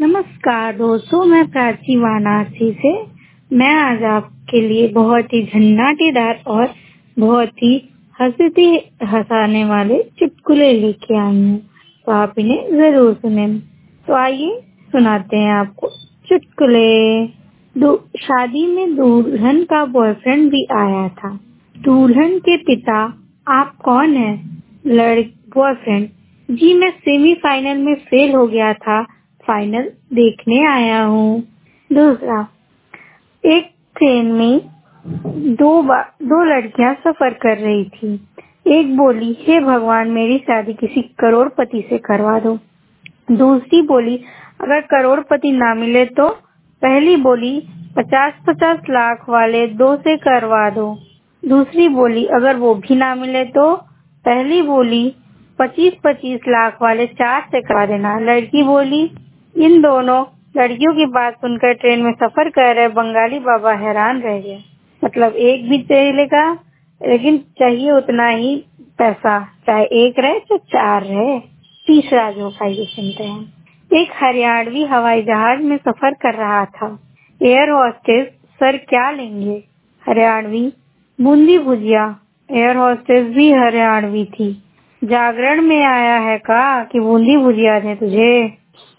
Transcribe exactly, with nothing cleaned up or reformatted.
नमस्कार दोस्तों, मैं प्राची वाराणसी से। मैं आज आपके लिए बहुत ही झन्नाटेदार और बहुत ही हंसते हंसाने वाले चुटकुले लेके आई हूँ, तो आप इन्हें जरूर सुने। तो आइए सुनाते हैं आपको चुटकुले। शादी में दुल्हन का बॉयफ्रेंड भी आया था। दुल्हन के पिता, आप कौन हैं? लड़ बॉयफ्रेंड, जी मैं सेमीफाइनल में फेल हो गया था, फाइनल देखने आया हूँ। दूसरा, एक ट्रेन में दो दो लड़कियां सफर कर रही थी। एक बोली, हे भगवान मेरी शादी किसी करोड़पति से करवा दो। दूसरी बोली, अगर करोड़पति ना मिले तो? पहली बोली, पचास पचास लाख वाले दो से करवा दो। दूसरी बोली, अगर वो भी ना मिले तो? पहली बोली, पच्चीस पच्चीस लाख वाले चार से करवा देना। लड़की बोली। इन दोनों लड़कियों की बात सुनकर ट्रेन में सफर कर रहे बंगाली बाबा हैरान रह गए। मतलब एक भी चलेगा, लेकिन चाहिए उतना ही पैसा, चाहे एक रहे चाहे चार रहे। तीसरा जोक आइए सुनते हैं। एक हरियाणवी हवाई जहाज में सफर कर रहा था। एयर होस्टेस, सर क्या लेंगे? हरियाणवी, बूंदी भुजिया। एयर होस्टेस भी हरियाणवी थी। जागरण में आया है का कि बूंदी भुजिया दें तुझे?